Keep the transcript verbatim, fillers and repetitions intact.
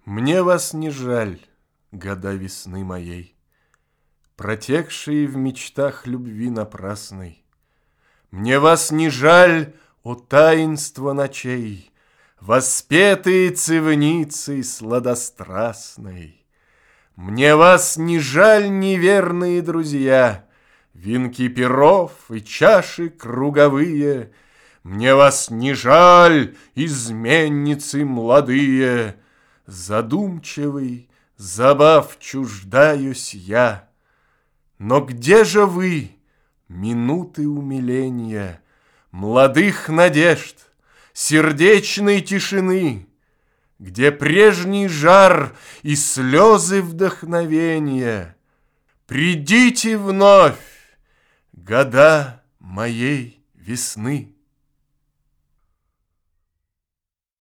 Мне вас не жаль, года весны моей, протекшие в мечтах любви напрасной. Мне вас не жаль, о таинство ночей, воспетые цивницей сладострастной. Мне вас не жаль, неверные друзья, венки перов и чаши круговые. Мне вас не жаль, изменницы молодые. Задумчивый, забав чуждаюсь я. Но где же вы, минуты умиления, молодых надежд, сердечной тишины, где прежний жар и слезы вдохновения? Придите вновь, года моей весны.